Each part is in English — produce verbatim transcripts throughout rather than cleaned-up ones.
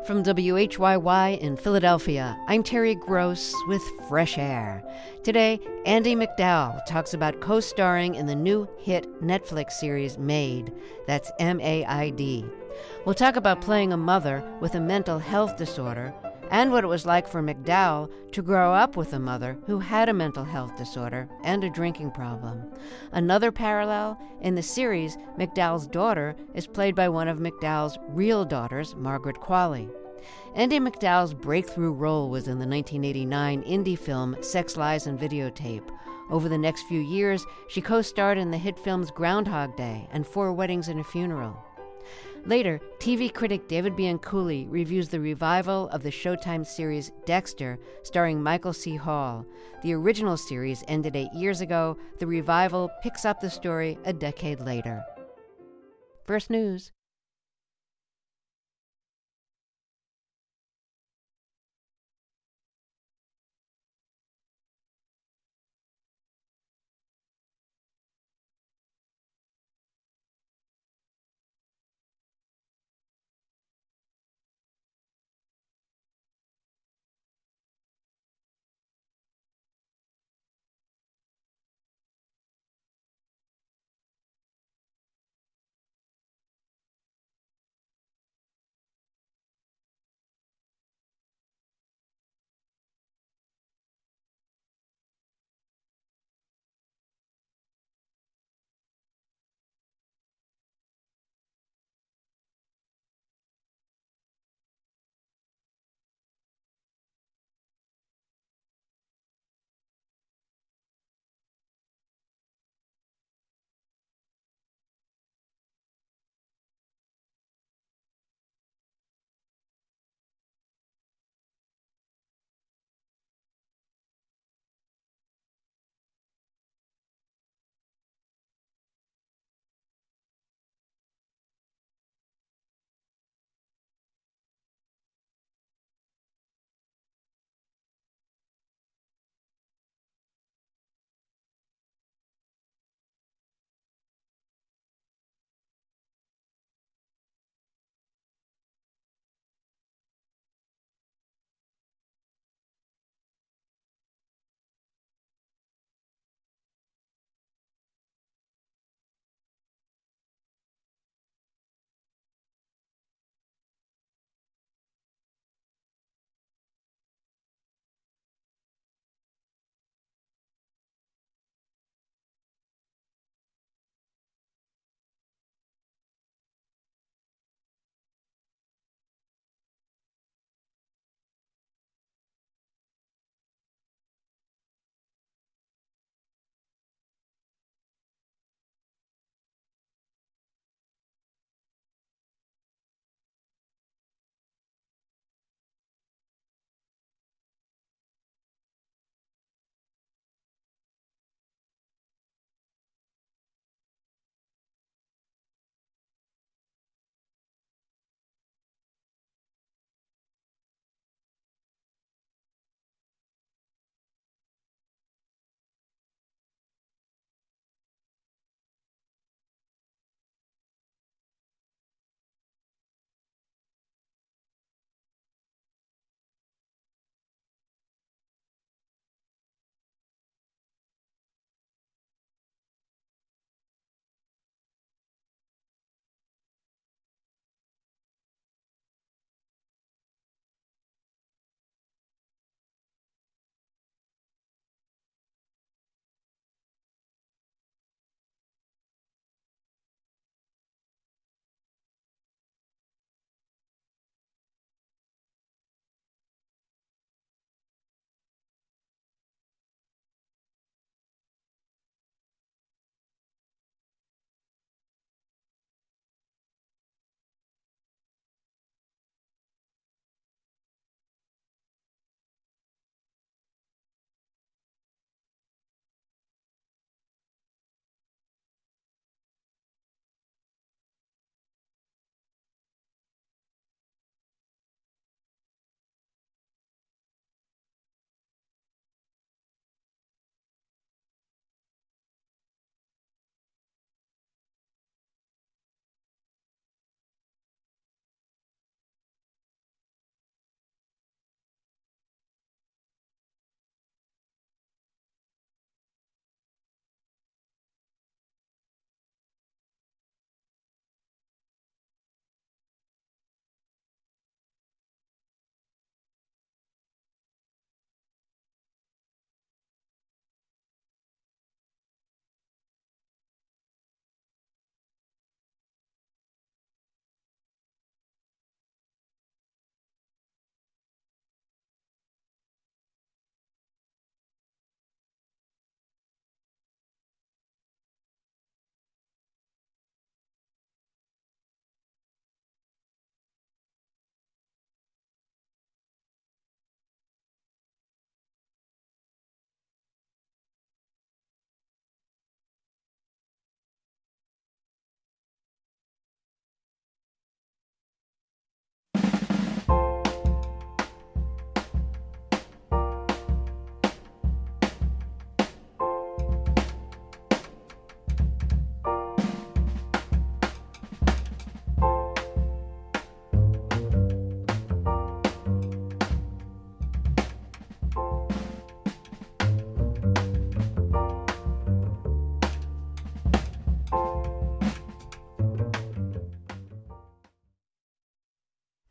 From W H Y Y in Philadelphia, I'm Terry Gross with Fresh Air. Today, Andie MacDowell talks about co-starring in the new hit Netflix series Maid. That's M A I D. We'll talk about playing a mother with a mental health disorder and what it was like for MacDowell to grow up with a mother who had a mental health disorder and a drinking problem. Another parallel, in the series, MacDowell's daughter is played by one of MacDowell's real daughters, Margaret Qualley. Andie MacDowell's breakthrough role was in the nineteen eighty-nine indie film Sex, Lies, and Videotape. Over the next few years, she co-starred in the hit films Groundhog Day and Four Weddings and a Funeral. Later, T V critic David Bianculli reviews the revival of the Showtime series Dexter, starring Michael C. Hall. The original series ended eight years ago. The revival picks up the story a decade later. First News.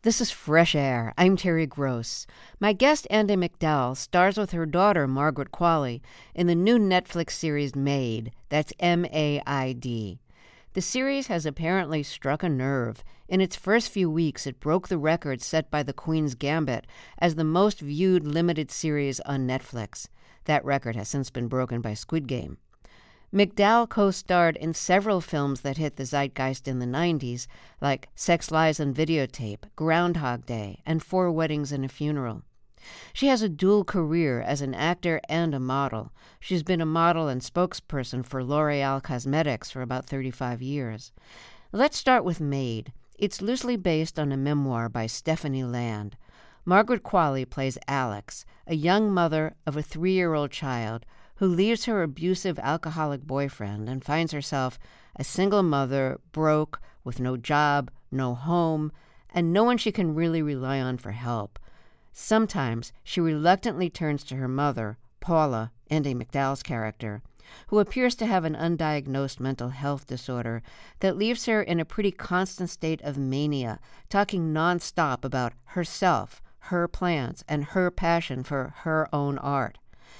This is Fresh Air. I'm Terry Gross. My guest, Andie MacDowell, stars with her daughter, Margaret Qualley, in the new Netflix series Maid. That's M A I D. The series has apparently struck a nerve. In its first few weeks, it broke the record set by The Queen's Gambit as the most viewed limited series on Netflix. That record has since been broken by Squid Game. MacDowell co-starred in several films that hit the zeitgeist in the nineties, like Sex, Lies, and Videotape, Groundhog Day, and Four Weddings and a Funeral. She has a dual career as an actor and a model. She's been a model and spokesperson for L'Oreal Cosmetics for about thirty-five years. Let's start with Maid. It's loosely based on a memoir by Stephanie Land. Margaret Qualley plays Alex, a young mother of a three-year-old child who leaves her abusive alcoholic boyfriend and finds herself a single mother, broke, with no job, no home, and no one she can really rely on for help. Sometimes she reluctantly turns to her mother, Paula, Andie MacDowell's character, who appears to have an undiagnosed mental health disorder that leaves her in a pretty constant state of mania, talking nonstop about herself, her plans, and her passion for her own art.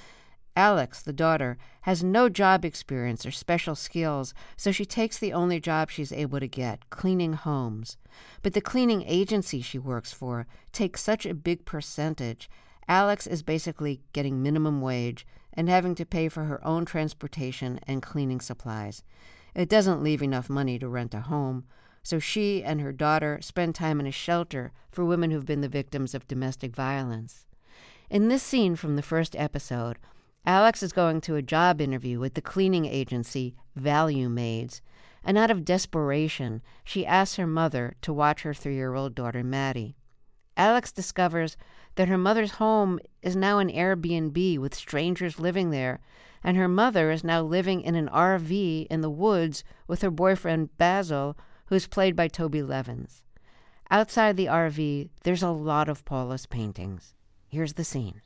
Alex, the daughter, has no job experience or special skills, so she takes the only job she's able to get, cleaning homes. But the cleaning agency she works for takes such a big percentage, Alex is basically getting minimum wage and having to pay for her own transportation and cleaning supplies. It doesn't leave enough money to rent a home, so she and her daughter spend time in a shelter for women who've been the victims of domestic violence. In this scene from the first episode, Alex is going to a job interview with the cleaning agency Value Maids, and out of desperation, she asks her mother to watch her three-year-old daughter, Maddie. Alex discovers that her mother's home is now an Airbnb with strangers living there, and her mother is now living in an R V in the woods with her boyfriend, Basil, who's played by Toby Levins. Outside the R V, there's a lot of Paula's paintings. Here's the scene.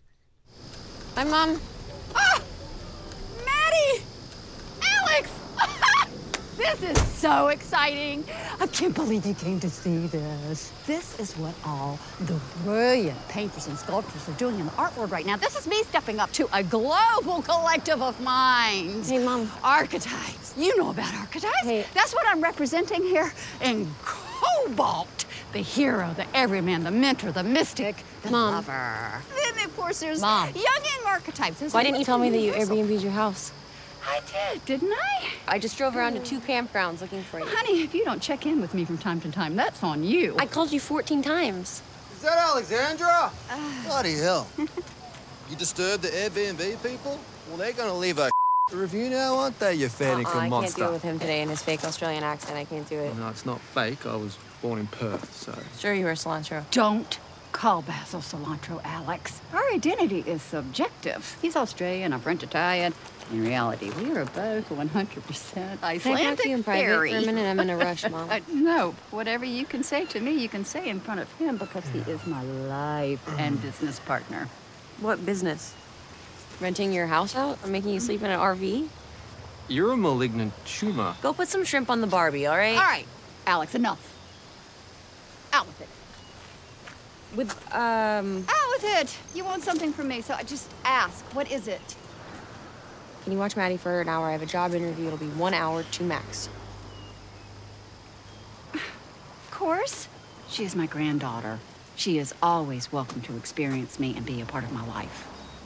Hi, Mom. Ah! Maddie! Alex! This is so exciting. I can't believe you came to see this. This is what all the brilliant painters and sculptors are doing in the art world right now. This is me stepping up to a global collective of minds. Hey, Mom. Archetypes. You know about archetypes. Hey. That's what I'm representing here in Cobalt. The hero, the everyman, the mentor, the mystic, the Mom. lover. Then, of course, there's Mom. young archetypes. There's Why didn't you tell me that you universal. Airbnb'd your house? I did, didn't I? I just drove around to two campgrounds looking for you. Honey, if you don't check in with me from time to time, that's on you. I called you fourteen times. Is that Alexandra? Uh, Bloody hell. You disturbed the Airbnb people? Well, they're gonna leave a review now, aren't they, you fair Uh-uh, income I can't monster? deal with him today and his fake Australian accent. I can't do it. No, it's not fake. I was born in Perth, so... Sure you were cilantro. Don't call Basil cilantro, Alex. Our identity is subjective. He's Australian, I'm French Italian. In reality, we are both one hundred percent Can I Icelandic talk to you in private fairy. for a minute? I'm in a rush, Mom. Uh, no, whatever you can say to me, you can say in front of him because he is my life and business partner. What business? Renting your house out or making you sleep in an R V? You're a malignant tumor. Go put some shrimp on the Barbie, all right? All right, Alex, enough. Out with it. With, um... Out with it. You want something from me, so I just ask. What is it? Can you watch Maddie for an hour? I have a job interview. It'll be one hour, two max. Of course. She is my granddaughter. She is always welcome to experience me and be a part of my life.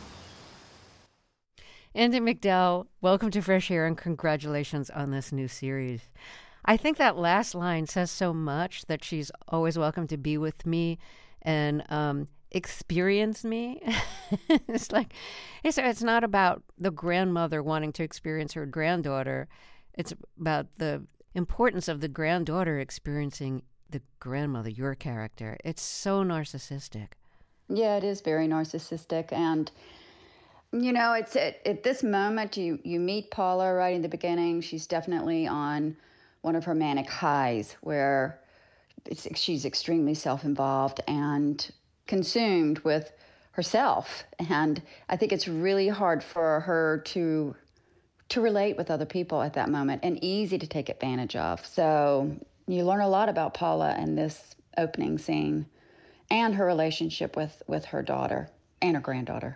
Andie MacDowell, welcome to Fresh Air and congratulations on this new series. I think that last line says so much, that she's always welcome to be with me and um, experience me. It's like, it's, it's not about the grandmother wanting to experience her granddaughter. It's about the importance of the granddaughter experiencing the grandmother, your character. It's so narcissistic. Yeah, it is very narcissistic. And, you know, it's at, at this moment, you, you meet Paula right in the beginning. She's definitely on one of her manic highs where it's, she's extremely self-involved and consumed with herself. And I think it's really hard for her to to relate with other people at that moment and easy to take advantage of. So you learn a lot about Paula in this opening scene. and her relationship with, with her daughter and her granddaughter.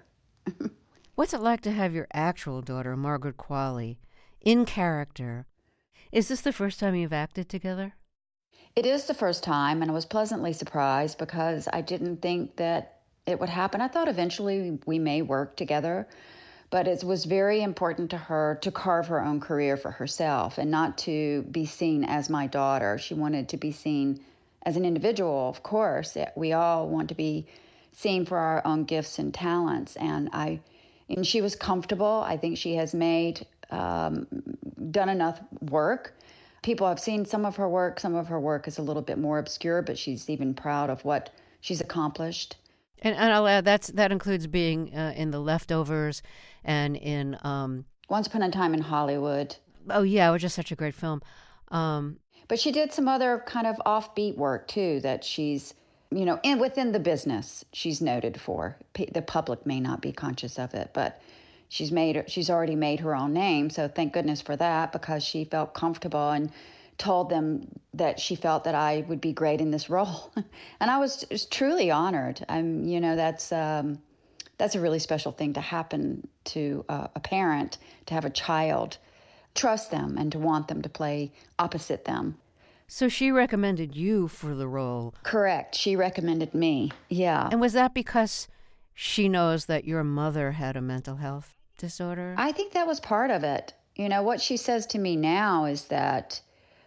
What's it like to have your actual daughter, Margaret Qualley, in character? Is this the first time you've acted together? It is the first time, and I was pleasantly surprised because I didn't think that it would happen. I thought eventually we may work together, but it was very important to her to carve her own career for herself and not to be seen as my daughter. She wanted to be seen as an individual, of course. We all want to be seen for our own gifts and talents, and I, and she was comfortable. I think she has made, um, done enough work. People have seen some of her work. Some of her work is a little bit more obscure, but she's even proud of what she's accomplished. And, and I'll add, that's, that includes being uh, in The Leftovers and in... Um, Once Upon a Time in Hollywood. Oh, yeah, which is such a great film. Um, but she did some other kind of offbeat work, too, that she's, you know, in, within the business she's noted for. P- the public may not be conscious of it, but she's made she's already made her own name, so thank goodness for that, because she felt comfortable and told them that she felt that I would be great in this role. And I was, was truly honored. I'm, you know, that's um, that's a really special thing to happen to uh, a parent, to have a child trust them and to want them to play opposite them. So she recommended you for the role. Correct. She recommended me. Yeah. And was that because she knows that your mother had a mental health disorder? I think that was part of it. You know, what she says to me now is that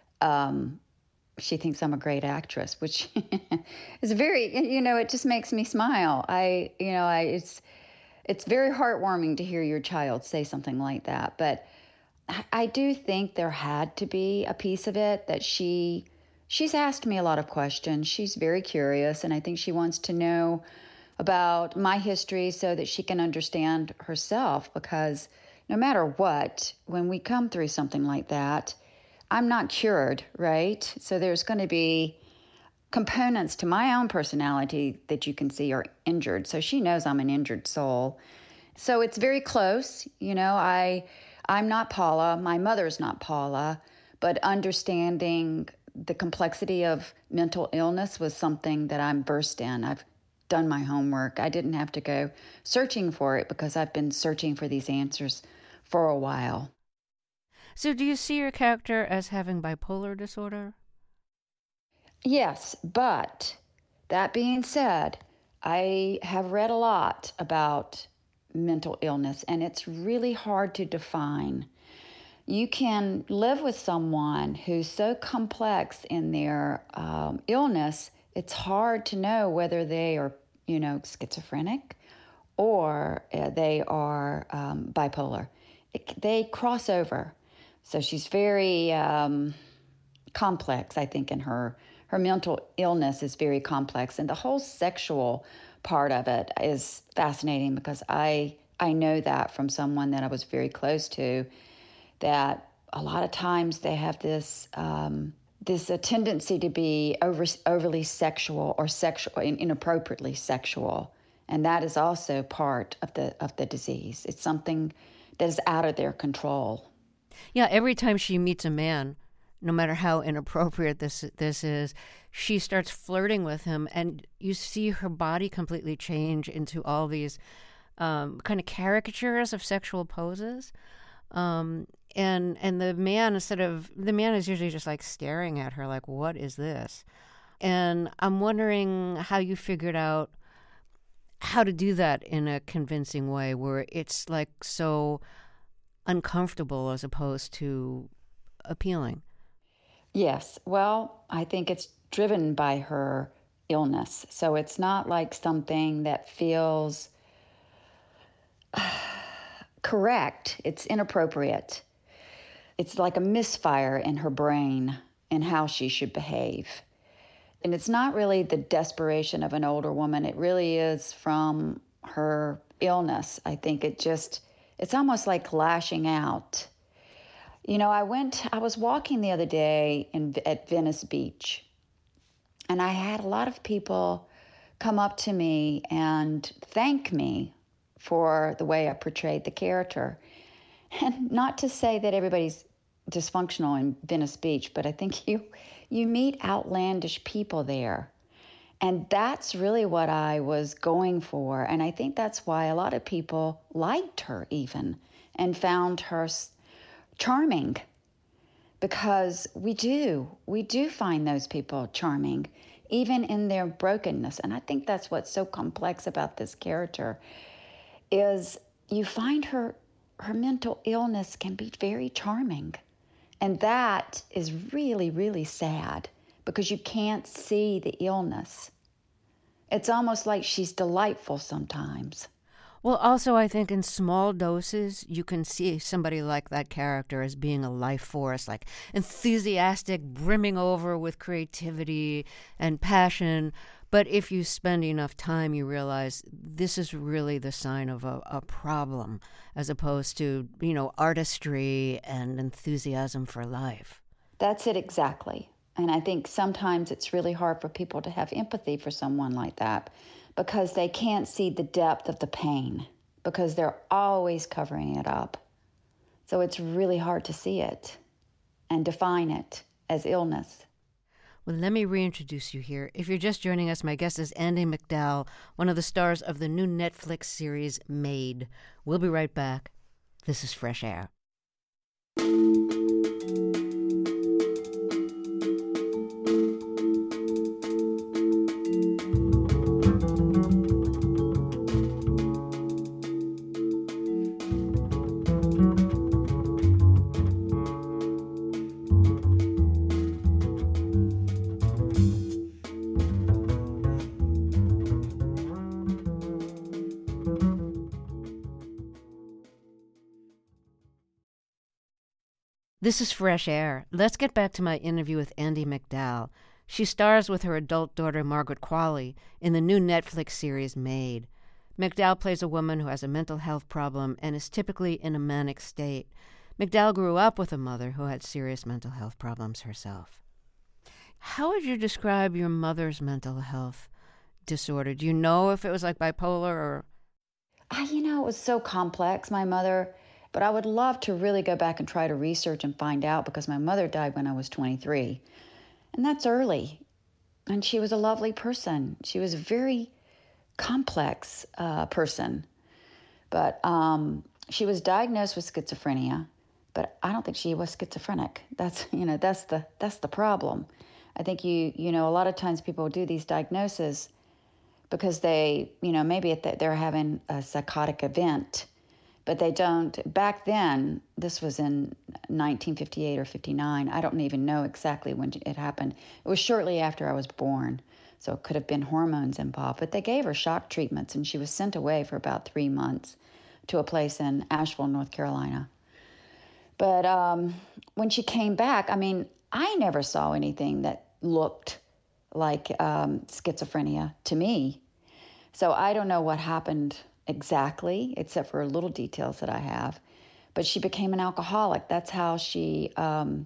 um, she thinks I'm a great actress, which is very, you know, it just makes me smile. I, you know, I, it's, it's very heartwarming to hear your child say something like that. But I, I do think there had to be a piece of it that she, she's asked me a lot of questions. She's very curious, and I think she wants to know about my history so that she can understand herself, because no matter what, when we come through something like that, I'm not cured, right? So there's going to be components to my own personality that you can see are injured. So she knows I'm an injured soul. So it's very close. You know, I, I'm not Paula. My mother's not Paula. But understanding the complexity of mental illness was something that I'm versed in. I've done my homework. I didn't have to go searching for it because I've been searching for these answers for a while. So do you see your character as having bipolar disorder? Yes, but that being said, I have read a lot about mental illness, and it's really hard to define. You can live with someone who's so complex in their um, illness, it's hard to know whether they are, you know, schizophrenic or uh, they are um, bipolar. It, they cross over. So she's very um, complex, I think, in her. Her mental illness is very complex. And the whole sexual part of it is fascinating because I, I know that from someone that I was very close to, that a lot of times they have this um, this a tendency to be over, overly sexual or sexual, inappropriately sexual. And that is also part of the of the disease. It's something that is out of their control. Yeah, every time she meets a man, no matter how inappropriate this this is, she starts flirting with him, and you see her body completely change into all these um, kind of caricatures of sexual poses. Um, and and the man, instead of, the man is usually just like staring at her like, what is this? And I'm wondering how you figured out how to do that in a convincing way where it's like so uncomfortable as opposed to appealing. Yes. Well, I think it's driven by her illness. So it's not like something that feels uh, correct. It's inappropriate. It's like a misfire in her brain and how she should behave. And it's not really the desperation of an older woman. It really is from her illness. I think it just, it's almost like lashing out. You know, I went, I was walking the other day in, at Venice Beach, and I had a lot of people come up to me and thank me for the way I portrayed the character. And not to say that everybody's dysfunctional in Venice Beach, but I think you, you meet outlandish people there. And that's really what I was going for. And I think that's why a lot of people liked her even and found her charming, because we do. We do find those people charming, even in their brokenness. And I think that's what's so complex about this character, is you find her, her mental illness can be very charming. And that is really, really sad, because you can't see the illness. It's almost like she's delightful sometimes. Well, also, I think in small doses, you can see somebody like that character as being a life force, like enthusiastic, brimming over with creativity and passion. But if you spend enough time, you realize this is really the sign of a, a problem, as opposed to, you know, artistry and enthusiasm for life. That's it exactly. And I think sometimes it's really hard for people to have empathy for someone like that, because they can't see the depth of the pain, because they're always covering it up. So it's really hard to see it and define it as illness. Well, let me reintroduce you here. If you're just joining us, my guest is Andie MacDowell, one of the stars of the new Netflix series Maid. We'll be right back. This is Fresh Air. This is Fresh Air. Let's get back to my interview with Andie MacDowell. She stars with her adult daughter, Margaret Qualley, in the new Netflix series Maid. MacDowell plays a woman who has a mental health problem and is typically in a manic state. MacDowell grew up with a mother who had serious mental health problems herself. How would you describe your mother's mental health disorder? Do you know if it was like bipolar or... I, you know, it was so complex, my mother... But I would love to really go back and try to research and find out, because my mother died when I was twenty-three. And that's early. And she was a lovely person. She was a very complex uh, person. But um, she was diagnosed with schizophrenia, but I don't think she was schizophrenic. That's, you know, that's the that's the problem. I think you, you know, a lot of times people do these diagnoses because they, you know, maybe they're having a psychotic event, but they don't. Back then, this was in nineteen fifty-eight or fifty-nine. I don't even know exactly when it happened. It was shortly after I was born, so it could have been hormones involved. But they gave her shock treatments, and she was sent away for about three months to a place in Asheville, North Carolina. But um, when she came back, I mean, I never saw anything that looked like um, schizophrenia to me. So I don't know what happened exactly, except for little details that I have. But she became an alcoholic. That's how she, um,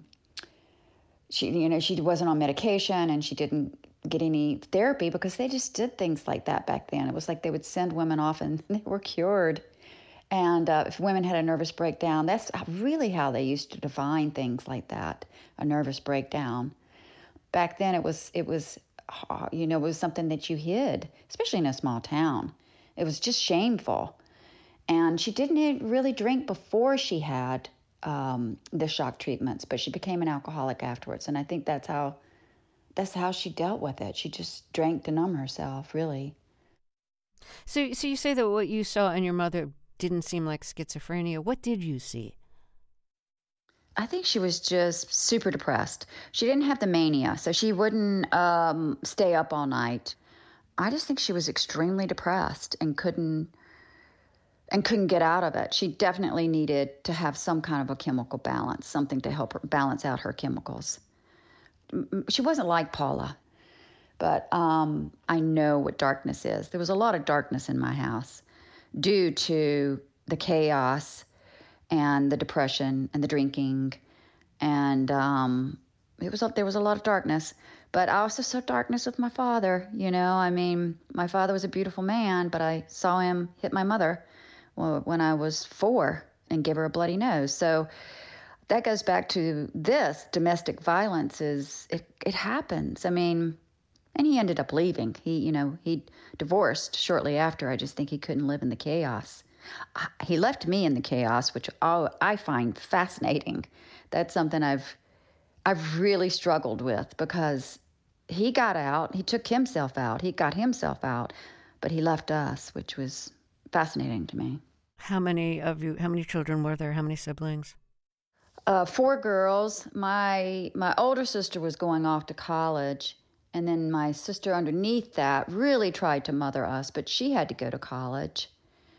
she, you know, she wasn't on medication, and she didn't get any therapy because they just did things like that back then. It was like they would send women off and they were cured. And uh, if women had a nervous breakdown, that's really how they used to define things like that, a nervous breakdown. Back then, it was, it was, you know, it was something that you hid, especially in a small town. It was just shameful. And she didn't really drink before she had um, the shock treatments, but she became an alcoholic afterwards. And I think that's how, that's how she dealt with it. She just drank to numb herself, really. So, so you say that what you saw in your mother didn't seem like schizophrenia. What did you see? I think she was just super depressed. She didn't have the mania, so she wouldn't um, stay up all night. I just think she was extremely depressed and couldn't and couldn't get out of it. She definitely needed to have some kind of a chemical balance, something to help her balance out her chemicals. She wasn't like Paula, but um, I know what darkness is. There was a lot of darkness in my house due to the chaos and the depression and the drinking, and um, it was there was a lot of darkness. But I also saw darkness with my father. You know, I mean, my father was a beautiful man, but I saw him hit my mother when I was four and give her a bloody nose. So that goes back to this domestic violence. Is it? It happens. I mean, And he ended up leaving. He, you know, he divorced shortly after. I just think he couldn't live in the chaos. He left me in the chaos, which I find fascinating. That's something I've I've really struggled with, because he got out, he took himself out, he got himself out, but he left us, which was fascinating to me. How many of you, how many children were there? How many siblings? Uh, four girls. My my older sister was going off to college, and then my sister underneath that really tried to mother us, but she had to go to college.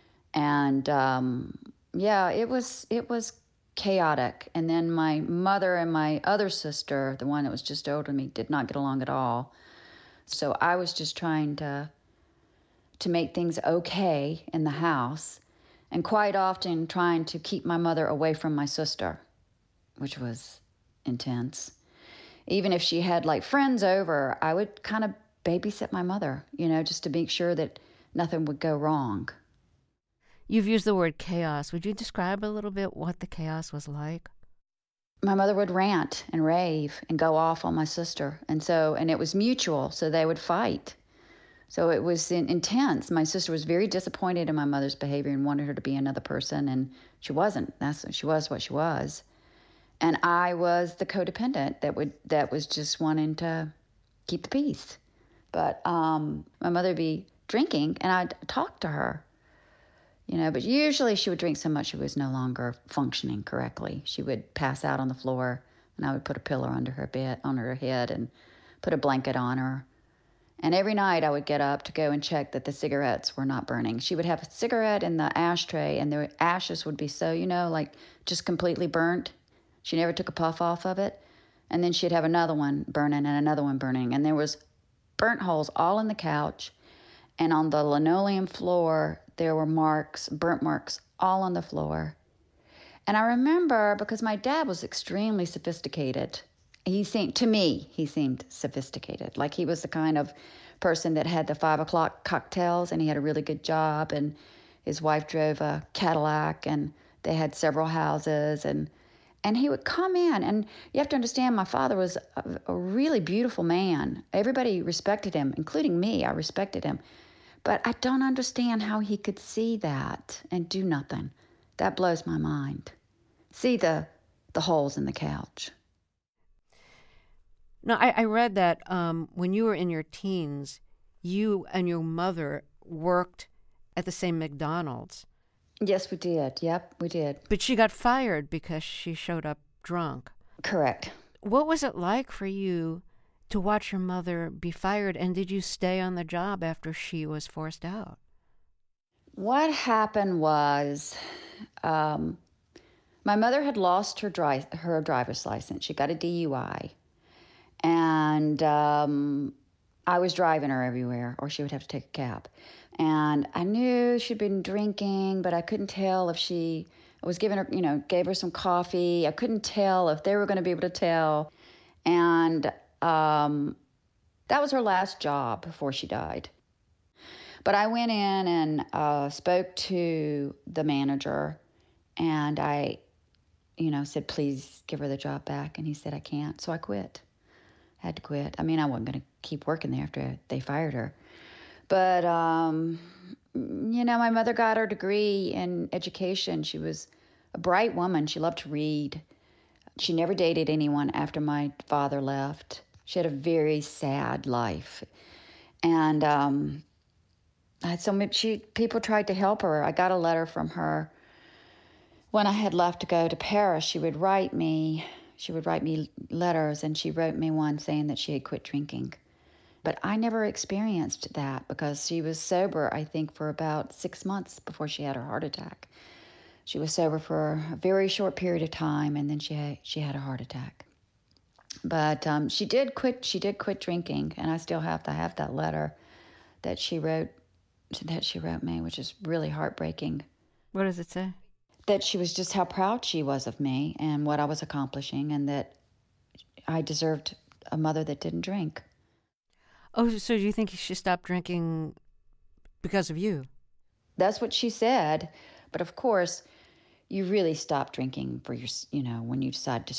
And um, yeah, it was it was chaotic. And then my mother and my other sister, the one that was just older than me, did not get along at all. So I was just trying to to make things okay in the house, and quite often trying to keep my mother away from my sister, which was intense. Even if she had like friends over, I would kind of babysit my mother, you know, just to make sure that nothing would go wrong. You've used the word chaos. Would you describe a little bit what the chaos was like? My mother would rant and rave and go off on my sister. And so, and it was mutual, so they would fight. So it was in, intense. My sister was very disappointed in my mother's behavior and wanted her to be another person, and she wasn't. That's she was what she was. And I was the codependent that would that was just wanting to keep the peace. But um, my mother would be drinking, and I'd talk to her. You know, but usually she would drink so much she was no longer functioning correctly. She would pass out on the floor, and I would put a pillow under her bed, on her head, and put a blanket on her. And every night I would get up to go and check that the cigarettes were not burning. She would have a cigarette in the ashtray, and the ashes would be so, you know, like just completely burnt. She never took a puff off of it. And then she'd have another one burning and another one burning. And there was burnt holes all in the couch, and on the linoleum floor, there were marks, burnt marks, all on the floor. And I remember, because my dad was extremely sophisticated. He seemed, to me, he seemed sophisticated. Like he was the kind of person that had the five o'clock cocktails, and he had a really good job, and his wife drove a Cadillac, and they had several houses, and and he would come in, and you have to understand, my father was a, a really beautiful man. Everybody respected him, including me. I respected him. But I don't understand how he could see that and do nothing. That blows my mind. See the the holes in the couch. No, I, I read that um, when you were in your teens, you and your mother worked at the same McDonald's. Yes, we did. Yep, we did. But she got fired because she showed up drunk. Correct. What was it like for you to watch your mother be fired, and did you stay on the job after she was forced out? What happened was, um, my mother had lost her dri- her driver's license. She got a D U I, and um, I was driving her everywhere, or she would have to take a cab. And I knew she'd been drinking, but I couldn't tell if she I was giving her, you know, gave her some coffee. I couldn't tell if they were going to be able to tell, and Um, that was her last job before she died. But I went in and uh, spoke to the manager, and I, you know, said, please give her the job back. And he said, I can't. So I quit. I had to quit. I mean, I wasn't going to keep working there after they fired her. But, um, you know, my mother got her degree in education. She was a bright woman. She loved to read. She never dated anyone after my father left. She had a very sad life. And um, so she, people tried to help her. I got a letter from her. When I had left to go to Paris, she would write me, she would write me letters, and she wrote me one saying that she had quit drinking. But I never experienced that because she was sober, I think, for about six months before she had her heart attack. She was sober for a very short period of time, and then she had, she had a heart attack. But um, she did quit. She did quit drinking, and I still have to have that letter that she wrote. That she wrote me, which is really heartbreaking. What does it say? That she was just how proud she was of me and what I was accomplishing, and that I deserved a mother that didn't drink. Oh, so you think she stopped drinking because of you? That's what she said. But of course, you really stop drinking for your, you know, when you decide to stop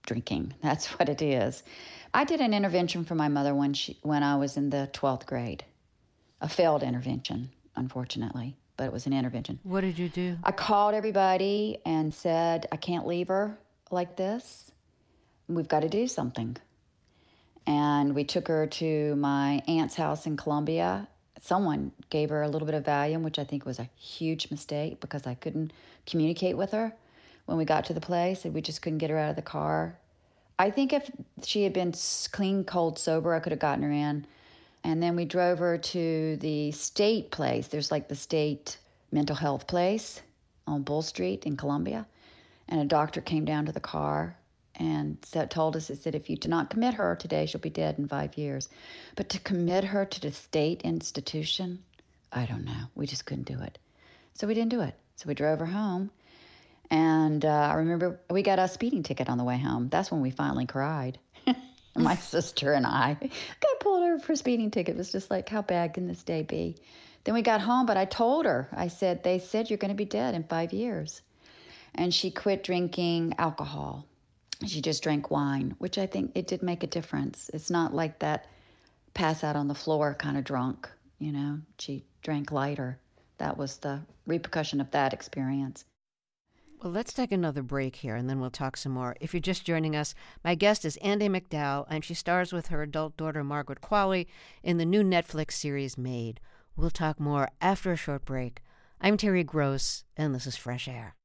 drinking. That's what it is. I did an intervention for my mother when she when I was in the twelfth grade. A failed intervention, unfortunately, but it was an intervention. What did you do? I called everybody and said, I can't leave her like this. We've got to do something. And we took her to my aunt's house in Columbia. Someone gave her a little bit of Valium, which I think was a huge mistake because I couldn't communicate with her when we got to the place, and we just couldn't get her out of the car. I think if she had been clean, cold, sober, I could have gotten her in. And then we drove her to the state place. There's like the state mental health place on Bull Street in Columbia. And a doctor came down to the car and said, told us, it said, if you do not commit her today, she'll be dead in five years. But to commit her to the state institution, I don't know. We just couldn't do it. So we didn't do it. So we drove her home. And uh, I remember we got a speeding ticket on the way home. That's when we finally cried. My sister and I got pulled over for a speeding ticket. It was just like, how bad can this day be? Then we got home, but I told her, I said, they said you're going to be dead in five years. And she quit drinking alcohol. She just drank wine, which I think it did make a difference. It's not like that pass out on the floor kind of drunk, you know. She drank lighter. That was the repercussion of that experience. Well, let's take another break here, and then we'll talk some more. If you're just joining us, my guest is Andie MacDowell, and she stars with her adult daughter, Margaret Qualley, in the new Netflix series Maid. We'll talk more after a short break. I'm Terry Gross, and this is Fresh Air.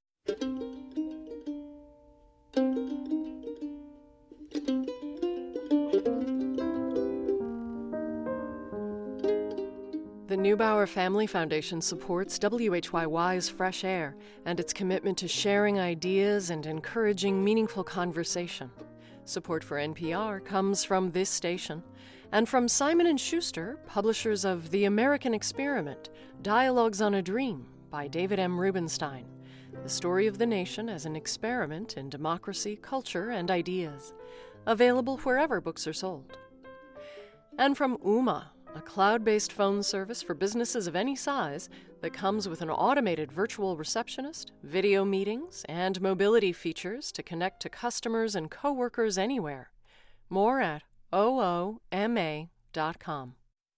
The Neubauer Family Foundation supports W H Y Y's Fresh Air and its commitment to sharing ideas and encouraging meaningful conversation. Support for N P R comes from this station and from Simon and Schuster, publishers of The American Experiment, Dialogues on a Dream by David M. Rubenstein, the story of the nation as an experiment in democracy, culture, and ideas. Available wherever books are sold. And from Ooma, a cloud-based phone service for businesses of any size that comes with an automated virtual receptionist, video meetings, and mobility features to connect to customers and coworkers anywhere. More at O O M A dot com.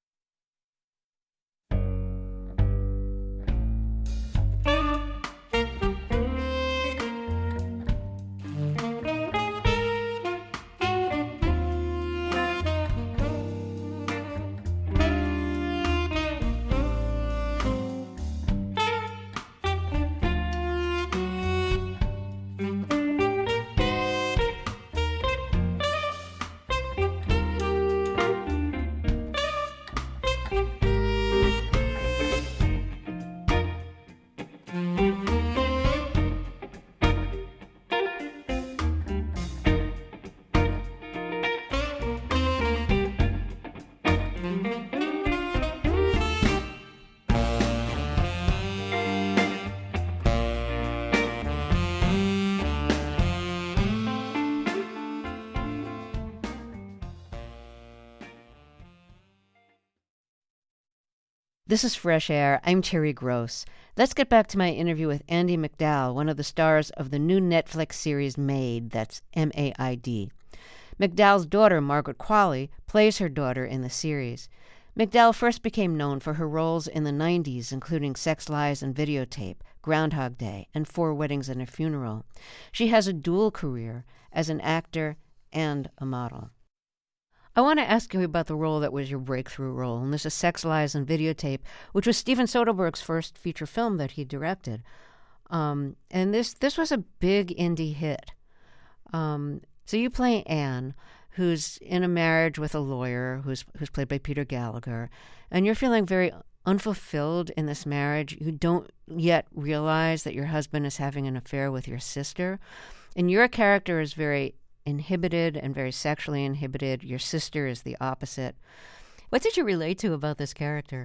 This is Fresh Air. I'm Terry Gross. Let's get back to my interview with Andie MacDowell, one of the stars of the new Netflix series Maid, that's M A I D. MacDowell's daughter, Margaret Qualley, plays her daughter in the series. MacDowell first became known for her roles in the nineties, including Sex, Lies, and Videotape, Groundhog Day, and Four Weddings and a Funeral. She has a dual career as an actor and a model. I want to ask you about the role that was your breakthrough role, and this is Sex, Lies, and Videotape, which was Steven Soderbergh's first feature film that he directed. Um, and this this was a big indie hit. Um, so you play Anne, who's in a marriage with a lawyer who's who's played by Peter Gallagher, and you're feeling very unfulfilled in this marriage. You don't yet realize that your husband is having an affair with your sister, and your character is very inhibited and very sexually inhibited. Your sister is the opposite. What did you relate to about this character?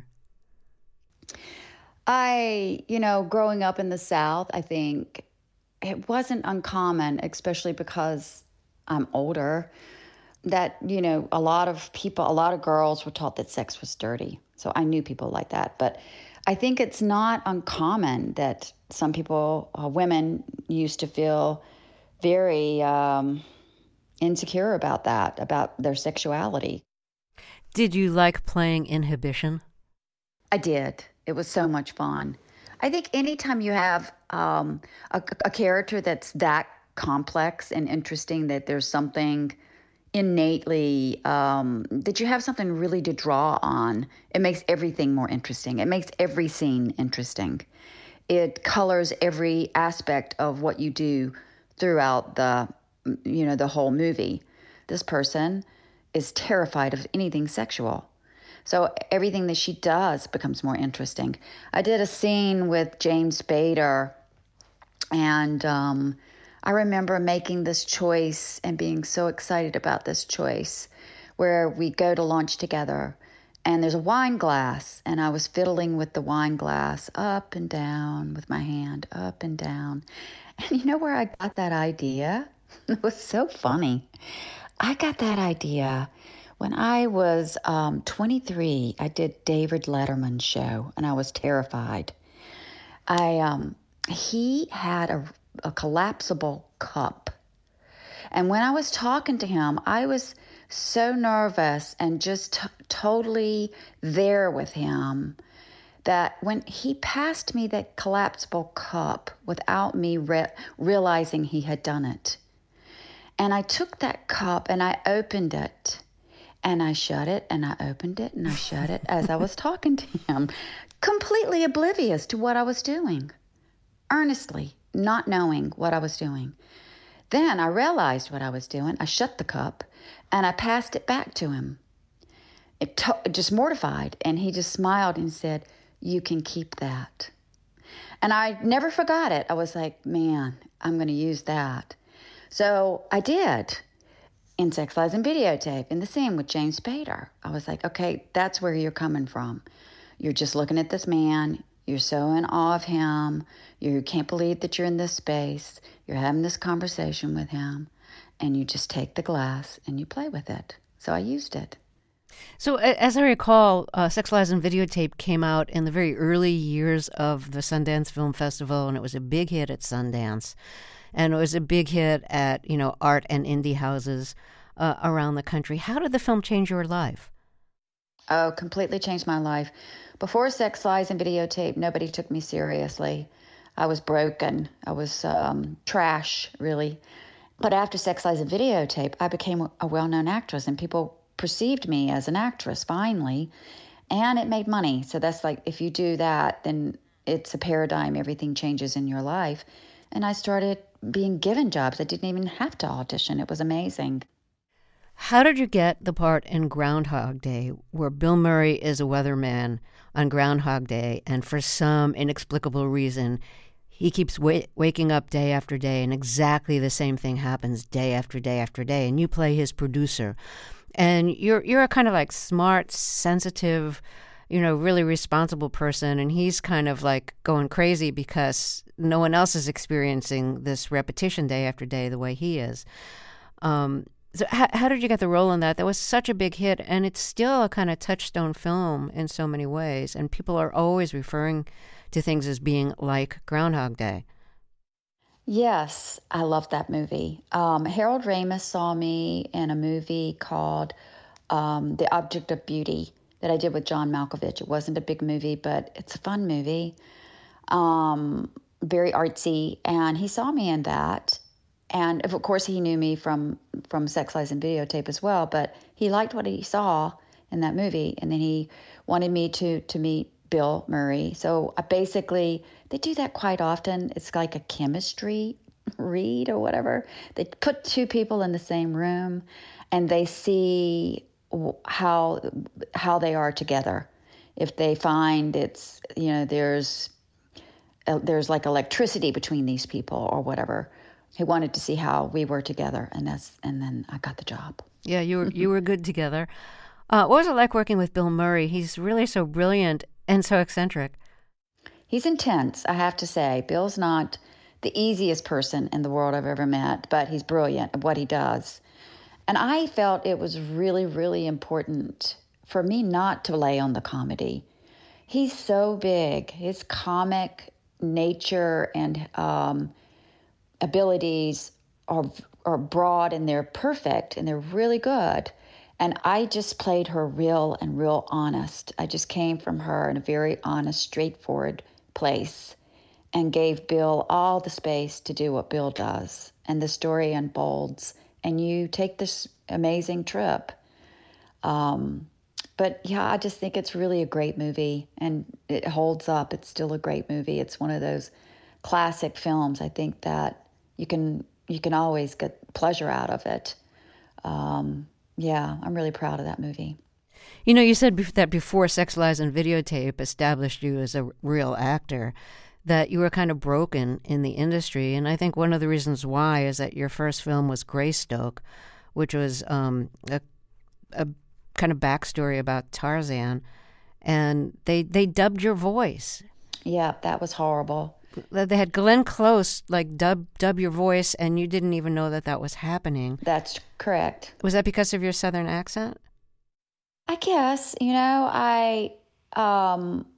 I, you know, growing up in the South, I think it wasn't uncommon, especially because I'm older, that, you know, a lot of people, a lot of girls were taught that sex was dirty. So I knew people like that. But I think it's not uncommon that some people, uh, women, used to feel very, um, insecure about that, about their sexuality. Did you like playing Inhibition? I did. It was so much fun. I think anytime you have um, a, a character that's that complex and interesting, that there's something innately, um, that you have something really to draw on, it makes everything more interesting. It makes every scene interesting. It colors every aspect of what you do throughout the, you know, the whole movie. This person is terrified of anything sexual. So everything that she does becomes more interesting. I did a scene with James Spader, and um, I remember making this choice and being so excited about this choice, where we go to lunch together, and there's a wine glass, and I was fiddling with the wine glass up and down with my hand, up and down. And you know where I got that idea? It was so funny. I got that idea when I was um, twenty-three. I did David Letterman's show, and I was terrified. I um, he had a, a collapsible cup, and when I was talking to him, I was so nervous and just t- totally there with him that when he passed me that collapsible cup without me re- realizing he had done it, and I took that cup and I opened it. And I shut it, and I opened it, and I shut it as I was talking to him, completely oblivious to what I was doing, earnestly not knowing what I was doing. Then I realized what I was doing. I shut the cup, and I passed it back to him, it to- just mortified. And he just smiled and said, "You can keep that." And I never forgot it. I was like, man, I'm going to use that. So I did. In Sex, Lies, and Videotape, in the scene with James Spader. I was like, okay, that's where you're coming from. You're just looking at this man. You're so in awe of him. You can't believe that you're in this space. You're having this conversation with him. And you just take the glass and you play with it. So I used it. So as I recall, uh, Sex, Lies, and Videotape came out in the very early years of the Sundance Film Festival, and it was a big hit at Sundance. And it was a big hit at, you know, art and indie houses uh, around the country. How did the film change your life? Oh, completely changed my life. Before Sex, Lies, and Videotape, nobody took me seriously. I was broken. I was um, trash, really. But after Sex, Lies, and Videotape, I became a well-known actress, and people perceived me as an actress, finally. And it made money. So that's like, if you do that, then it's a paradigm. Everything changes in your life. And I started being given jobs. I didn't even have to audition. It was amazing. How did you get the part in Groundhog Day, where Bill Murray is a weatherman on Groundhog Day, and for some inexplicable reason, he keeps wa- waking up day after day, and exactly the same thing happens day after day after day, and you play his producer. And you're you're a kind of like smart, sensitive, you know, really responsible person, and he's kind of like going crazy because no one else is experiencing this repetition day after day the way he is. Um, so how, how did you get the role in that? That was such a big hit, and it's still a kind of touchstone film in so many ways, and people are always referring to things as being like Groundhog Day. Yes, I love that movie. Um, Harold Ramis saw me in a movie called um, The Object of Beauty that I did with John Malkovich. It wasn't a big movie, but it's a fun movie, um, very artsy. And he saw me in that. And of course, he knew me from, from Sex, Lies, and Videotape as well. But he liked what he saw in that movie. And then he wanted me to, to meet Bill Murray. So I basically, they do that quite often. It's like a chemistry read or whatever. They put two people in the same room and they see how how they are together. If they find it's, you know, there's uh, there's like electricity between these people or whatever. He wanted to see how we were together, and that's and then I got the job. Yeah, you were you were good together. Uh, what was it like working with Bill Murray? He's really so brilliant and so eccentric. He's intense, I have to say. Bill's not the easiest person in the world I've ever met, but he's brilliant at what he does. And I felt it was really, really important for me not to lay on the comedy. He's so big. His comic nature and um, abilities are are broad and they're perfect and they're really good. And I just played her real and real honest. I just came from her in a very honest, straightforward place and gave Bill all the space to do what Bill does. And the story unfolds, and you take this amazing trip. Um, but yeah, I just think it's really a great movie, and it holds up. It's still a great movie. It's one of those classic films. I think that you can you can always get pleasure out of it. Um, yeah, I'm really proud of that movie. You know, you said bef- that before Sex, Lies, and Videotape established you as a r- real actor, that you were kind of broken in the industry. And I think one of the reasons why is that your first film was Greystoke, which was um, a, a kind of backstory about Tarzan. And they, they dubbed your voice. Yeah, that was horrible. They had Glenn Close, like, dub dub your voice, and you didn't even know that that was happening. That's correct. Was that because of your Southern accent? I guess, you know, I, um,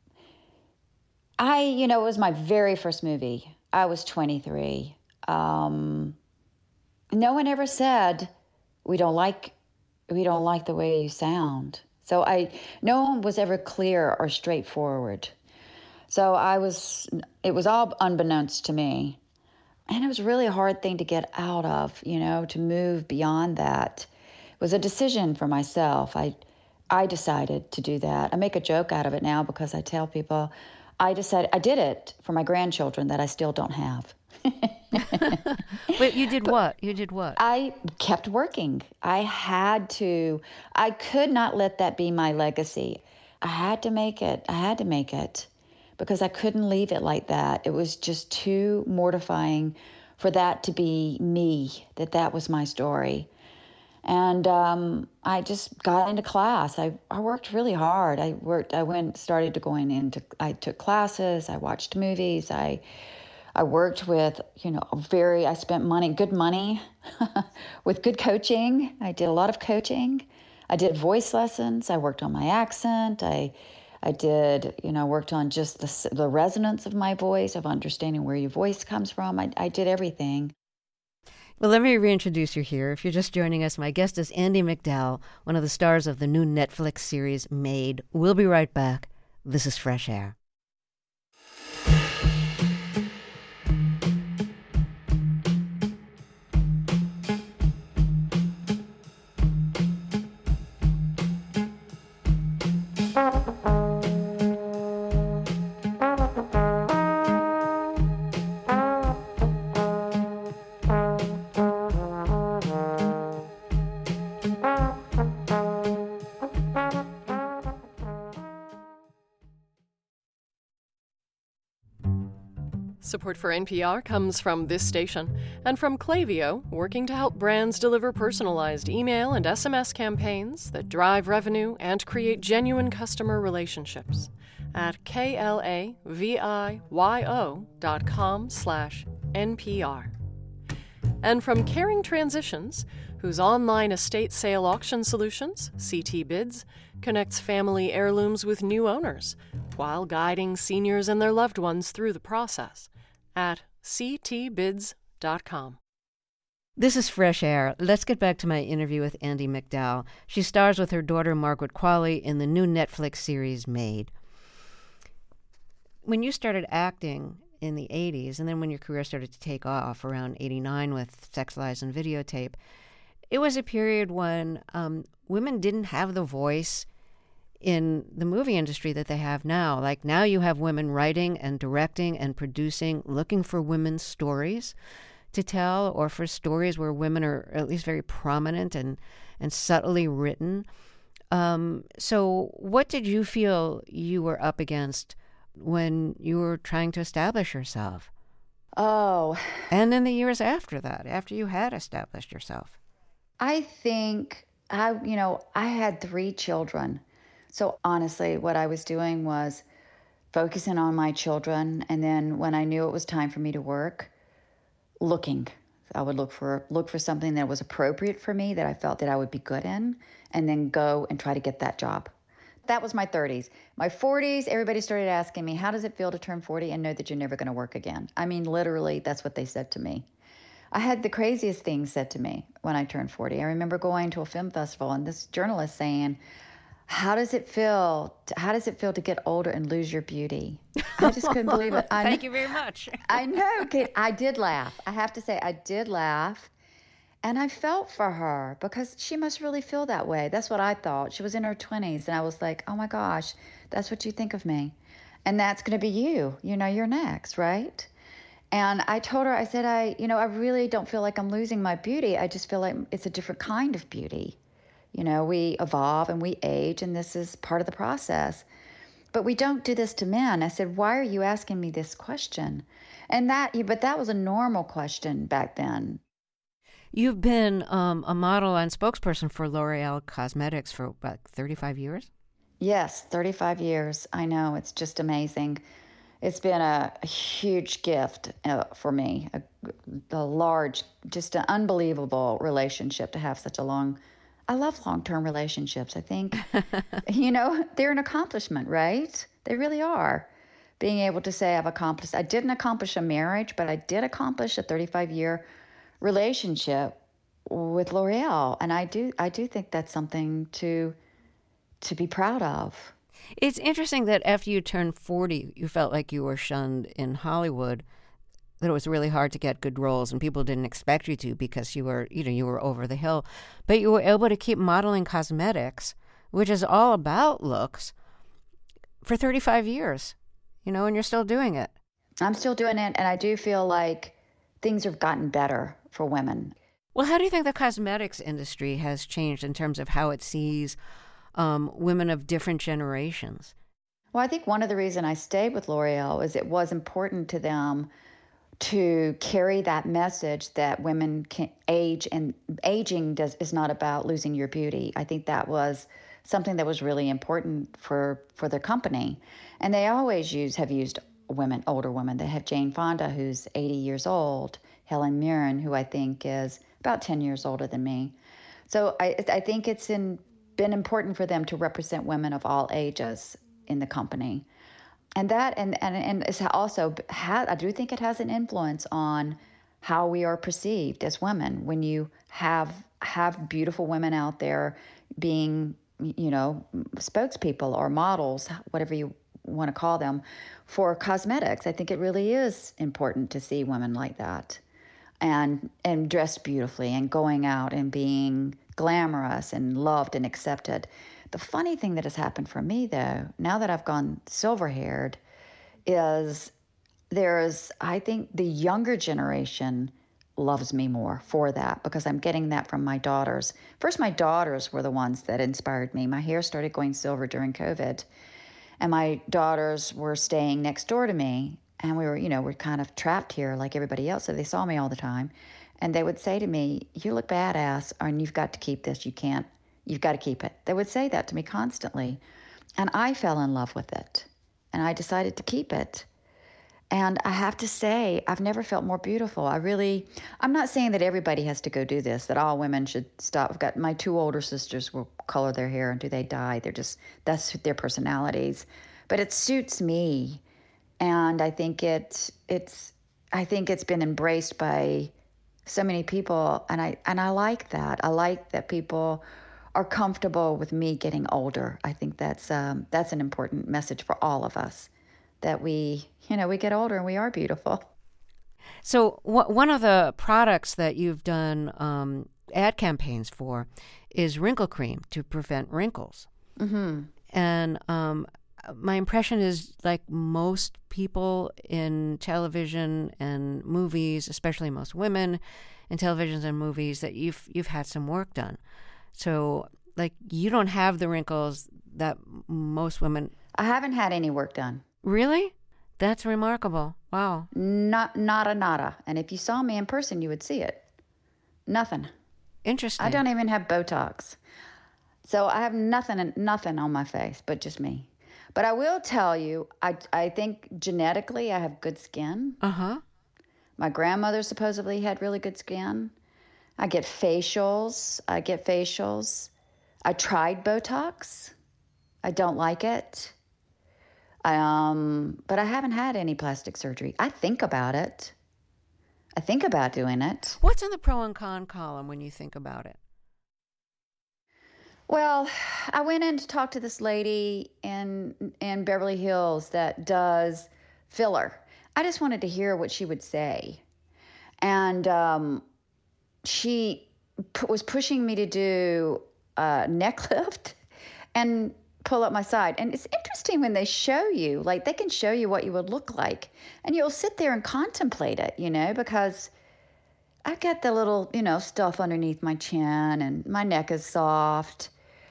I, you know, it was my very first movie. I was twenty-three. Um, no one ever said, we don't like, we don't like the way you sound. So I, no one was ever clear or straightforward. So I was, it was all unbeknownst to me. And it was really a hard thing to get out of, you know, to move beyond that. It was a decision for myself. I, I decided to do that. I make a joke out of it now because I tell people, I decided, I did it for my grandchildren that I still don't have. Wait, you did but what? You did what? I kept working. I had to, I could not let that be my legacy. I had to make it. I had to make it. Because I couldn't leave it like that. It was just too mortifying for that to be me, that that was my story. And um, I just got into class. I, I worked really hard. I worked. I went, started to going into, I took classes. I watched movies. I I worked with, you know, very, I spent money, good money with good coaching. I did a lot of coaching. I did voice lessons. I worked on my accent. I I did, you know, worked on just the, the resonance of my voice, of understanding where your voice comes from. I, I did everything. Well, let me reintroduce you here. If you're just joining us, my guest is Andie MacDowell, one of the stars of the new Netflix series Maid. We'll be right back. This is Fresh Air. Support for N P R comes from this station and from Klaviyo, working to help brands deliver personalized email and S M S campaigns that drive revenue and create genuine customer relationships at K-L-A-V-I-Y-O dot com slash NPR. And from Caring Transitions, whose online estate sale auction solutions, C T Bids, connects family heirlooms with new owners while guiding seniors and their loved ones through the process at C T bids dot com. This is Fresh Air. Let's get back to my interview with Andie MacDowell. She stars with her daughter Margaret Qualley in the new Netflix series Maid. When you started acting in the eighties, and then when your career started to take off around eighty-nine with Sex, Lies, and Videotape, it was a period when um, women didn't have the voice in the movie industry that they have now. Like, now you have women writing and directing and producing, looking for women's stories to tell, or for stories where women are at least very prominent and, and subtly written. Um, so what did you feel you were up against when you were trying to establish yourself? Oh. And in the years after that, after you had established yourself? I think, I, you know, I had three children. So honestly, what I was doing was focusing on my children. And then when I knew it was time for me to work, looking. I would look for look for something that was appropriate for me, that I felt that I would be good in, and then go and try to get that job. That was my thirties. My forties, everybody started asking me, how does it feel to turn forty and know that you're never going to work again? I mean, literally, that's what they said to me. I had the craziest things said to me when I turned forty. I remember going to a film festival and this journalist saying, how does it feel? To, how does it feel to get older and lose your beauty? I just couldn't believe it. I, Thank you very much. I know, Kate. I did laugh. I have to say, I did laugh. And I felt for her because she must really feel that way. That's what I thought. She was in her twenties. And I was like, oh my gosh, that's what you think of me. And that's going to be you. You know, you're next, right? And I told her, I said, I, you know, I really don't feel like I'm losing my beauty. I just feel like it's a different kind of beauty. You know, we evolve and we age, and this is part of the process. But we don't do this to men. I said, why are you asking me this question? And that, but that was a normal question back then. You've been um, a model and spokesperson for L'Oreal Cosmetics for about thirty-five years? Yes, thirty-five years. I know. It's just amazing. It's been a, a huge gift uh, for me, a, a large, just an unbelievable relationship to have such a long, I love long-term relationships. I think, you know, they're an accomplishment, right? They really are. Being able to say I've accomplished, I didn't accomplish a marriage, but I did accomplish a thirty-five-year relationship with L'Oreal. And I do, I do think that's something to, to be proud of. It's interesting that after you turned forty, you felt like you were shunned in Hollywood, that it was really hard to get good roles and people didn't expect you to because you were, you know, you were over the hill. But you were able to keep modeling cosmetics, which is all about looks, for thirty-five years, you know, and you're still doing it. I'm still doing it, and I do feel like things have gotten better for women. Well, how do you think the cosmetics industry has changed in terms of how it sees um, women of different generations? Well, I think one of the reasons I stayed with L'Oreal is it was important to them to carry that message that women can age, and aging does, is not about losing your beauty. I think that was something that was really important for, for the company. And they always use have used women, older women. They have Jane Fonda, who's eighty years old, Helen Mirren, who I think is about ten years older than me. So I, I think it's in, been important for them to represent women of all ages in the company. And that, and, and, and it's also, had, I do think it has an influence on how we are perceived as women. When you have, have beautiful women out there being, you know, spokespeople or models, whatever you want to call them, for cosmetics, I think it really is important to see women like that. And and dressed beautifully and going out and being glamorous and loved and accepted. The funny thing that has happened for me, though, now that I've gone silver-haired, is there's, I think the younger generation loves me more for that because I'm getting that from my daughters. First, my daughters were the ones that inspired me. My hair started going silver during COVID, and my daughters were staying next door to me. And we were, you know, we're kind of trapped here like everybody else. So they saw me all the time. And they would say to me, you look badass, and you've got to keep this. You can't, you've got to keep it. They would say that to me constantly. And I fell in love with it. And I decided to keep it. And I have to say, I've never felt more beautiful. I really, I'm not saying that everybody has to go do this, that all women should stop. I've got my two older sisters will color their hair until they die. They're just, that's their personalities. But it suits me. And I think it, it's, I think it's been embraced by so many people, and I and I like that. I like that people are comfortable with me getting older. I think that's um, that's an important message for all of us, that we, you know, we get older and we are beautiful. So w- one of the products that you've done um, ad campaigns for is wrinkle cream to prevent wrinkles. Mm-hmm. And um, my impression is, like most people in television and movies, especially most women in television and movies, that you've you've had some work done. So, like, you don't have the wrinkles that most women. I haven't had any work done. Really? That's remarkable. Wow. Not nada nada. And if you saw me in person, you would see it. Nothing. Interesting. I don't even have Botox. So I have nothing nothing on my face but just me. But I will tell you, I I think genetically I have good skin. Uh-huh. My grandmother supposedly had really good skin. I get facials. I get facials. I tried Botox. I don't like it. Um, but I haven't had any plastic surgery. I think about it. I think about doing it. What's in the pro and con column when you think about it? Well, I went in to talk to this lady in in Beverly Hills that does filler. I just wanted to hear what she would say. And um, she p- was pushing me to do a neck lift and pull up my side. And it's interesting when they show you, like they can show you what you would look like. And you'll sit there and contemplate it, you know, because I've got the little, you know, stuff underneath my chin and my neck is soft.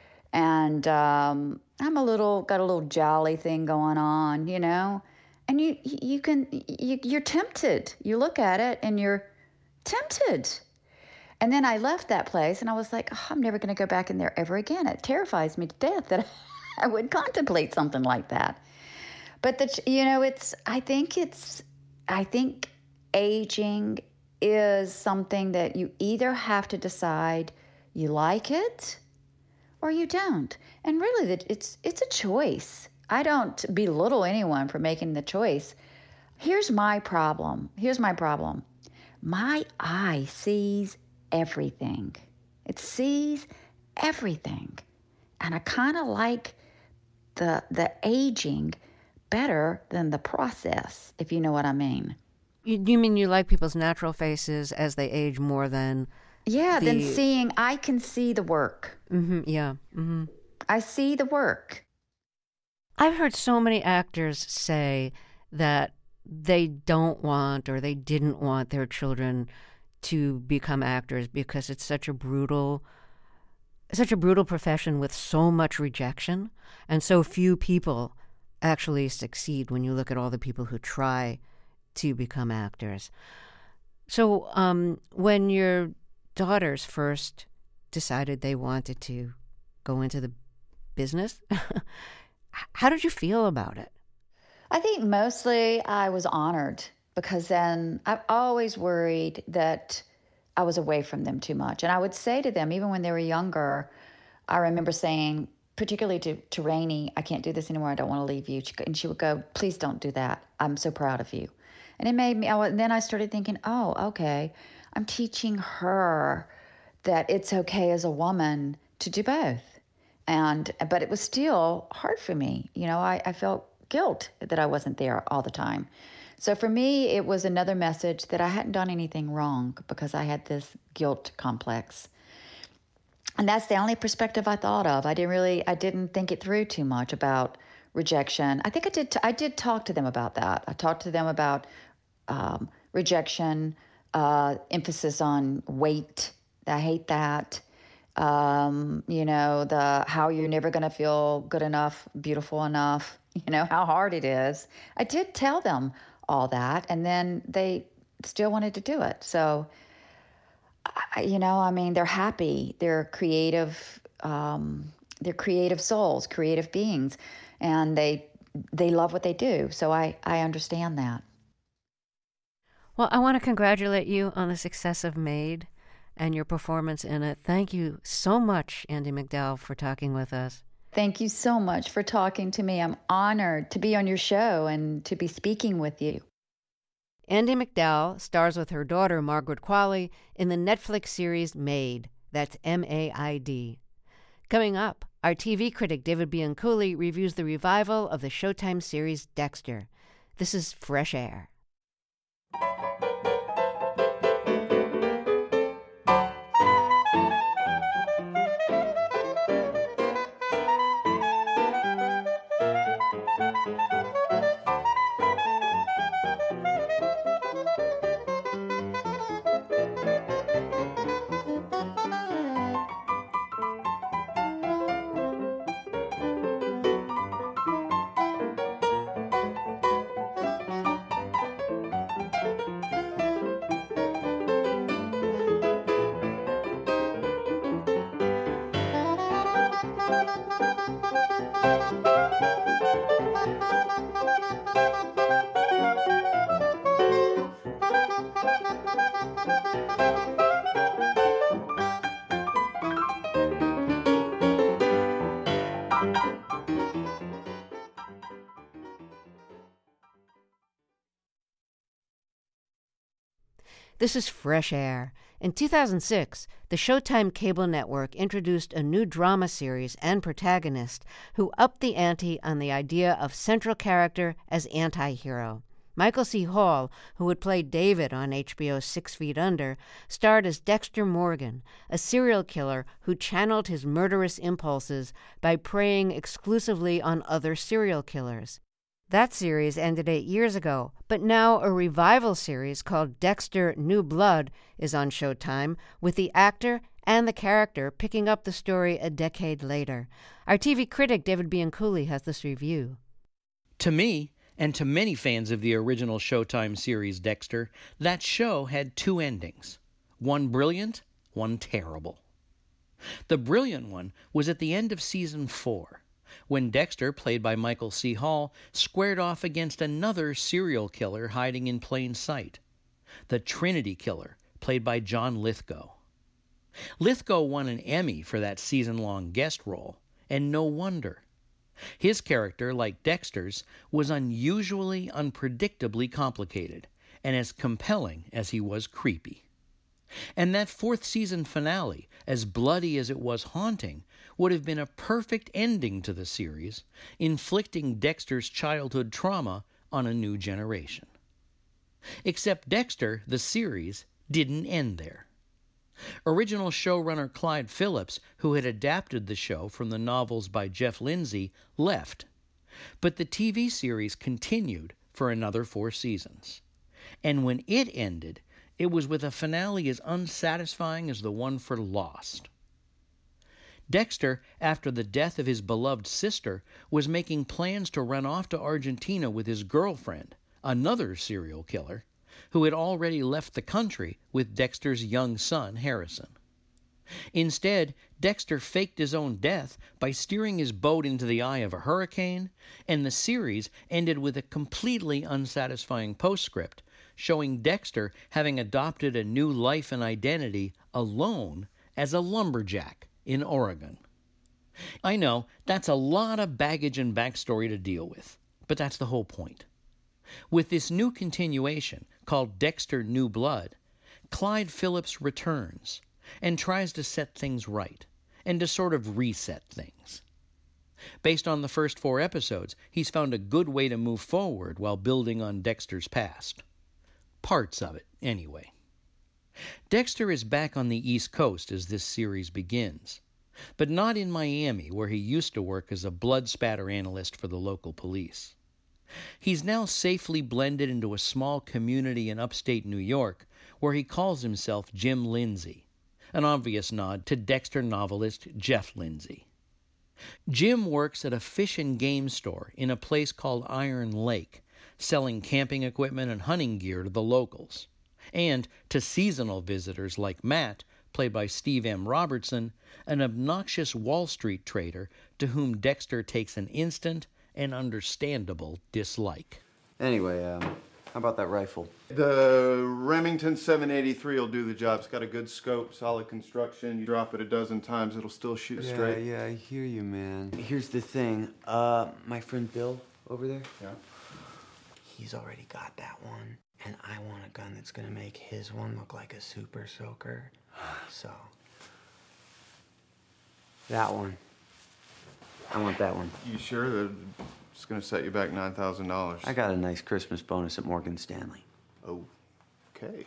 And um, I'm a little, got a little jolly thing going on, you know. And you, you can, you, you're tempted. You look at it and you're tempted. And then I left that place and I was like, oh, I'm never going to go back in there ever again. It terrifies me to death that I would contemplate something like that. But, the, you know, it's, I think it's, I think aging is something that you either have to decide you like it or you don't. And really, it's, it's a choice. I don't belittle anyone for making the choice. Here's my problem. Here's my problem. My eye sees everything. It sees everything. And I kind of like the the aging better than the process, if you know what I mean. You, you mean you like people's natural faces as they age more than... Yeah, the... than seeing, I can see the work. Mm-hmm, yeah. Mm-hmm. I see the work. I've heard so many actors say that they don't want or they didn't want their children to become actors because it's such a brutal, such a brutal profession with so much rejection, and so few people actually succeed when you look at all the people who try to become actors. So um, when your daughters first decided they wanted to go into the business, how did you feel about it? I think mostly I was honored because then I've always worried that I was away from them too much. And I would say to them, even when they were younger, I remember saying, particularly to, to Rainey, I can't do this anymore. I don't want to leave you. And she would go, please don't do that. I'm so proud of you. And it made me, I, and then I started thinking, oh, okay, I'm teaching her that it's okay as a woman to do both. And, but it was still hard for me. You know, I, I felt guilt that I wasn't there all the time. So for me, it was another message that I hadn't done anything wrong because I had this guilt complex. And that's the only perspective I thought of. I didn't really, I didn't think it through too much about rejection. I think I did, t- I did talk to them about that. I talked to them about um, rejection, uh, emphasis on weight. I hate that. Um, you know, the how you're never going to feel good enough, beautiful enough, you know, how hard it is. I did tell them all that, and then they still wanted to do it. So, I, you know, I mean, they're happy. They're creative. Um, they're creative souls, creative beings, and they they love what they do. So I, I understand that. Well, I want to congratulate you on the success of Maid and your performance in it. Thank you so much, Andie MacDowell, for talking with us. Thank you so much for talking to me. I'm honored to be on your show and to be speaking with you. Andie MacDowell stars with her daughter, Margaret Qualley, in the Netflix series Maid. That's M A I D. Coming up, our T V critic David Bianculli reviews the revival of the Showtime series Dexter. This is Fresh Air. This is Fresh Air. In two thousand six, the Showtime cable network introduced a new drama series and protagonist who upped the ante on the idea of central character as anti-hero. Michael C. Hall, who had played David on H B O's Six Feet Under, starred as Dexter Morgan, a serial killer who channeled his murderous impulses by preying exclusively on other serial killers. That series ended eight years ago, but now a revival series called Dexter New Blood is on Showtime, with the actor and the character picking up the story a decade later. Our T V critic David Bianculli has this review. To me, and to many fans of the original Showtime series Dexter, that show had two endings. One brilliant, one terrible. The brilliant one was at the end of season four, when Dexter, played by Michael C. Hall, squared off against another serial killer hiding in plain sight, the Trinity Killer, played by John Lithgow. Lithgow won an Emmy for that season-long guest role, and no wonder. His character, like Dexter's, was unusually, unpredictably complicated, and as compelling as he was creepy. And that fourth season finale, as bloody as it was haunting, would have been a perfect ending to the series, inflicting Dexter's childhood trauma on a new generation. Except Dexter, the series, didn't end there. Original showrunner Clyde Phillips, who had adapted the show from the novels by Jeff Lindsay, left. But the T V series continued for another four seasons. And when it ended, it was with a finale as unsatisfying as the one for Lost. Dexter, after the death of his beloved sister, was making plans to run off to Argentina with his girlfriend, another serial killer, who had already left the country with Dexter's young son, Harrison. Instead, Dexter faked his own death by steering his boat into the eye of a hurricane, and the series ended with a completely unsatisfying postscript showing Dexter having adopted a new life and identity alone as a lumberjack in Oregon. I know, that's a lot of baggage and backstory to deal with, but that's the whole point. With this new continuation, called Dexter New Blood, Clyde Phillips returns and tries to set things right, and to sort of reset things. Based on the first four episodes, he's found a good way to move forward while building on Dexter's past. Parts of it, anyway. Dexter is back on the East Coast as this series begins, but not in Miami, where he used to work as a blood spatter analyst for the local police. He's now safely blended into a small community in upstate New York where he calls himself Jim Lindsay, an obvious nod to Dexter novelist Jeff Lindsay. Jim works at a fish and game store in a place called Iron Lake, selling camping equipment and hunting gear to the locals, and to seasonal visitors like Matt, played by Steve M. Robertson, an obnoxious Wall Street trader to whom Dexter takes an instant and understandable dislike. Anyway, um, how about that rifle? The Remington seven eighty-three will do the job. It's got a good scope, solid construction. You drop it a dozen times, it'll still shoot yeah, straight. Yeah, I hear you, man. Here's the thing. Uh, my friend Bill over there? Yeah. He's already got that one. And I want a gun that's gonna make his one look like a super soaker. So, that one. I want that one. You sure that it's gonna set you back nine thousand dollars? I got a nice Christmas bonus at Morgan Stanley. Oh, okay.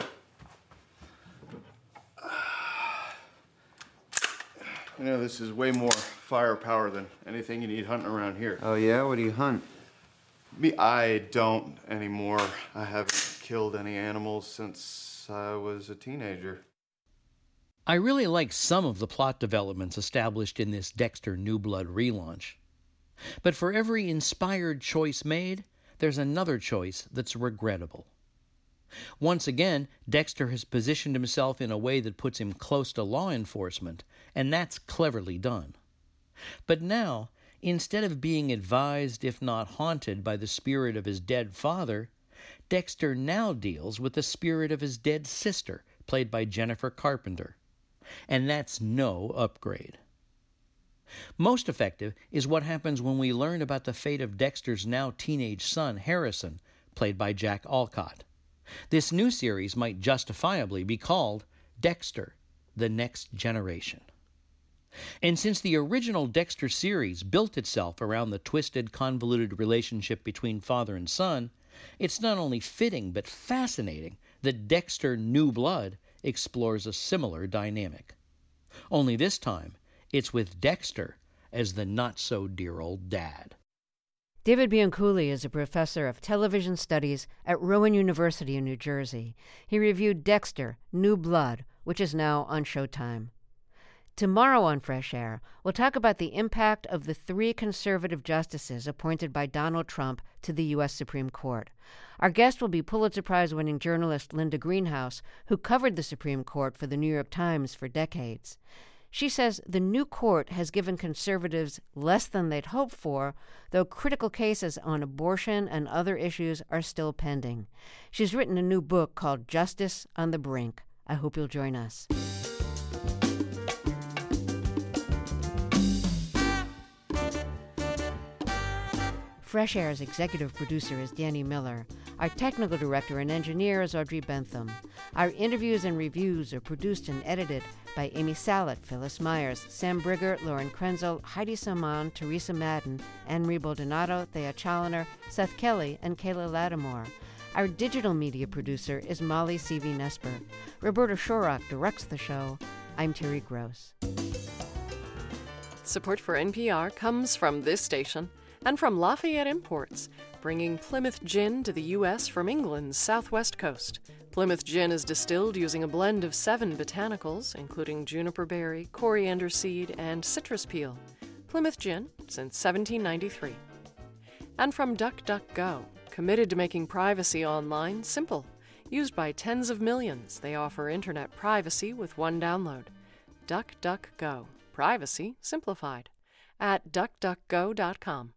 You know, this is way more firepower than anything you need hunting around here. Oh yeah? What do you hunt? Me, I don't anymore. I haven't killed any animals since I was a teenager. I really like some of the plot developments established in this Dexter New Blood relaunch. But for every inspired choice made, there's another choice that's regrettable. Once again, Dexter has positioned himself in a way that puts him close to law enforcement, and that's cleverly done. But now, instead of being advised, if not haunted, by the spirit of his dead father, Dexter now deals with the spirit of his dead sister, played by Jennifer Carpenter. And that's no upgrade. Most effective is what happens when we learn about the fate of Dexter's now teenage son, Harrison, played by Jack Alcott. This new series might justifiably be called Dexter: The Next Generation. And since the original Dexter series built itself around the twisted, convoluted relationship between father and son, it's not only fitting but fascinating that Dexter: New Blood explores a similar dynamic. Only this time, it's with Dexter as the not-so-dear-old dad. David Bianculli is a professor of television studies at Rowan University in New Jersey. He reviewed Dexter: New Blood, which is now on Showtime. Tomorrow on Fresh Air, we'll talk about the impact of the three conservative justices appointed by Donald Trump to the U S Supreme Court. Our guest will be Pulitzer Prize-winning journalist Linda Greenhouse, who covered the Supreme Court for the New York Times for decades. She says the new court has given conservatives less than they'd hoped for, though critical cases on abortion and other issues are still pending. She's written a new book called Justice on the Brink. I hope you'll join us. Fresh Air's executive producer is Danny Miller. Our technical director and engineer is Audrey Bentham. Our interviews and reviews are produced and edited by Amy Salet, Phyllis Myers, Sam Brigger, Lauren Krenzel, Heidi Saman, Teresa Madden, Anne-Marie Baldonado, Thea Chaloner, Seth Kelly, and Kayla Lattimore. Our digital media producer is Molly C V. Nesper. Roberta Shorrock directs the show. I'm Terry Gross. Support for N P R comes from this station and from Lafayette Imports, bringing Plymouth Gin to the U S from England's southwest coast. Plymouth Gin is distilled using a blend of seven botanicals, including juniper berry, coriander seed, and citrus peel. Plymouth Gin since seventeen ninety-three. And from DuckDuckGo, committed to making privacy online simple. Used by tens of millions, they offer internet privacy with one download. DuckDuckGo, privacy simplified. At duck duck go dot com.